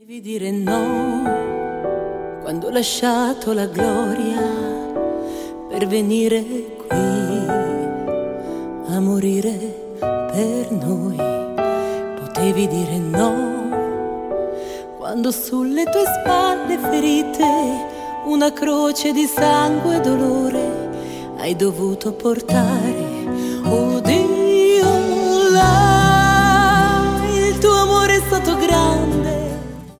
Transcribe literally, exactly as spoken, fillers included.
Devi dire no quando ho lasciato la gloria per venire qui a morire per noi. Potevi dire no quando sulle tue spalle ferite una croce di sangue e dolore hai dovuto portare